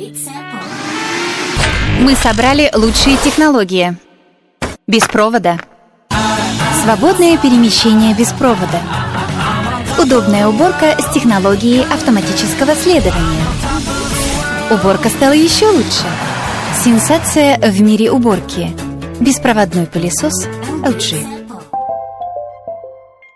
Мы собрали лучшие технологии. Без провода. Свободное перемещение без провода. Удобная уборка с технологией автоматического следования. Уборка стала еще лучше. Сенсация в мире уборки. Беспроводной пылесос LG.